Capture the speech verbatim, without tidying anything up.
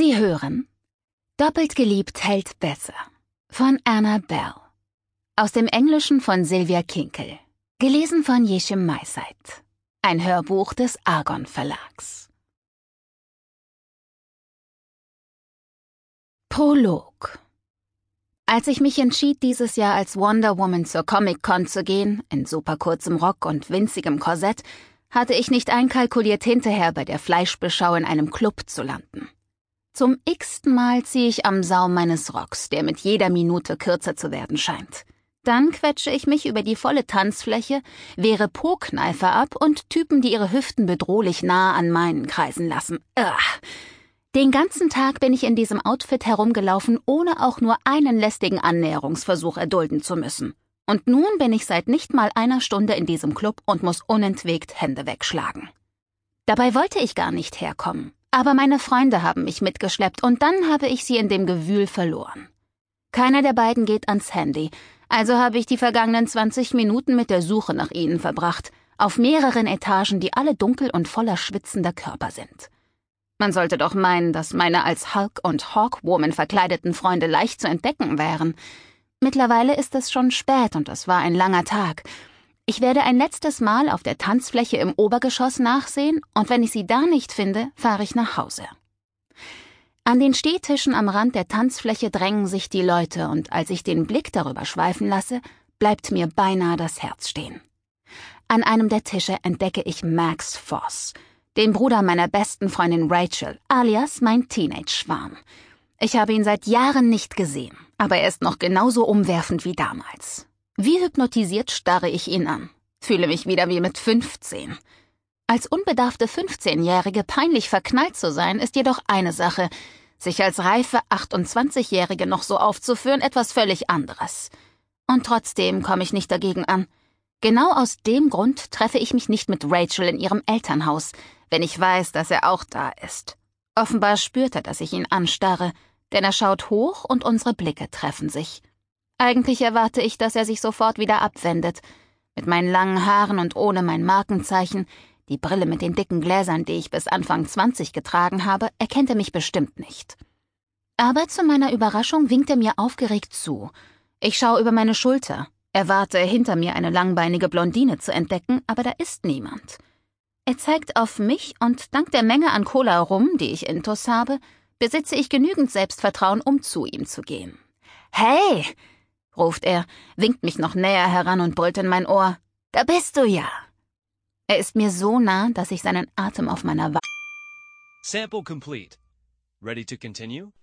Sie hören Doppelt geliebt hält besser von Anna Bell. Aus dem Englischen von Sylvia Kinkel. Gelesen von Yeşim Maysait. Ein Hörbuch des Argon Verlags. Prolog. Als ich mich entschied, dieses Jahr als Wonder Woman zur Comic-Con zu gehen, in superkurzem Rock und winzigem Korsett, hatte ich nicht einkalkuliert, hinterher bei der Fleischbeschau in einem Club zu landen. Zum x-ten Mal ziehe ich am Saum meines Rocks, der mit jeder Minute kürzer zu werden scheint. Dann quetsche ich mich über die volle Tanzfläche, wehre Po-Kneifer ab und Typen, die ihre Hüften bedrohlich nah an meinen kreisen lassen. Ugh. Den ganzen Tag bin ich in diesem Outfit herumgelaufen, ohne auch nur einen lästigen Annäherungsversuch erdulden zu müssen. Und nun bin ich seit nicht mal einer Stunde in diesem Club und muss unentwegt Hände wegschlagen. Dabei wollte ich gar nicht herkommen. Aber meine Freunde haben mich mitgeschleppt und dann habe ich sie in dem Gewühl verloren. Keiner der beiden geht ans Handy, also habe ich die vergangenen zwanzig Minuten mit der Suche nach ihnen verbracht, auf mehreren Etagen, die alle dunkel und voller schwitzender Körper sind. Man sollte doch meinen, dass meine als Hulk und Hawkwoman verkleideten Freunde leicht zu entdecken wären. Mittlerweile ist es schon spät und es war ein langer Tag. Ich werde ein letztes Mal auf der Tanzfläche im Obergeschoss nachsehen und wenn ich sie da nicht finde, fahre ich nach Hause. An den Stehtischen am Rand der Tanzfläche drängen sich die Leute und als ich den Blick darüber schweifen lasse, bleibt mir beinahe das Herz stehen. An einem der Tische entdecke ich Max Voss, den Bruder meiner besten Freundin Rachel, alias mein Teenage-Schwarm. Ich habe ihn seit Jahren nicht gesehen, aber er ist noch genauso umwerfend wie damals. Wie hypnotisiert starre ich ihn an, fühle mich wieder wie mit fünfzehn. Als unbedarfte fünfzehnjährige peinlich verknallt zu sein, ist jedoch eine Sache, sich als reife achtundzwanzigjährige noch so aufzuführen, etwas völlig anderes. Und trotzdem komme ich nicht dagegen an. Genau aus dem Grund treffe ich mich nicht mit Rachel in ihrem Elternhaus, wenn ich weiß, dass er auch da ist. Offenbar spürt er, dass ich ihn anstarre, denn er schaut hoch und unsere Blicke treffen sich. Eigentlich erwarte ich, dass er sich sofort wieder abwendet. Mit meinen langen Haaren und ohne mein Markenzeichen, die Brille mit den dicken Gläsern, die ich bis Anfang zwanzig getragen habe, erkennt er mich bestimmt nicht. Aber zu meiner Überraschung winkt er mir aufgeregt zu. Ich schaue über meine Schulter, erwarte hinter mir eine langbeinige Blondine zu entdecken, aber da ist niemand. Er zeigt auf mich und dank der Menge an Cola Rum, die ich intus habe, besitze ich genügend Selbstvertrauen, um zu ihm zu gehen. »Hey«, ruft er, winkt mich noch näher heran und brüllt in mein Ohr. »Da bist du ja!« Er ist mir so nah, dass ich seinen Atem auf meiner Wa... Sample complete. Ready to continue?